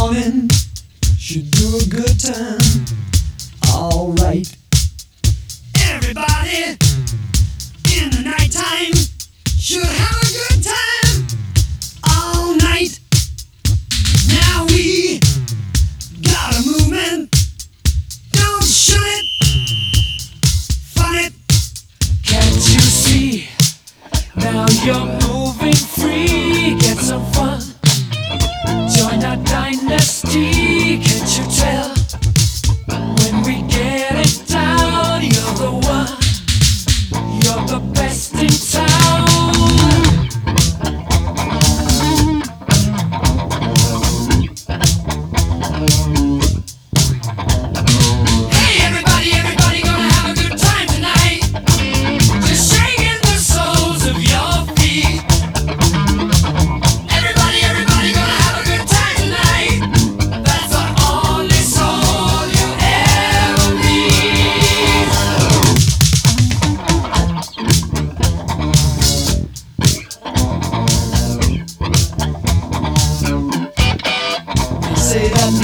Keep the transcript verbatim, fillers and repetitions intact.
morning should do a good time. Alright. Everybody in the nighttime should have a good time. All night. Now we got a movement. Don't shun it. Fun it. Can't you see? Now you're moving free. Get some fun. Join our dynasty. Can't you tell? When we get it down, you're the one. You're the best in town. Hey everybody, everybody gonna have a good time tonight. Just shaking the soles of your feet. Everybody, everybody gonna have a good time tonight. That's the only soul you ever need. They say that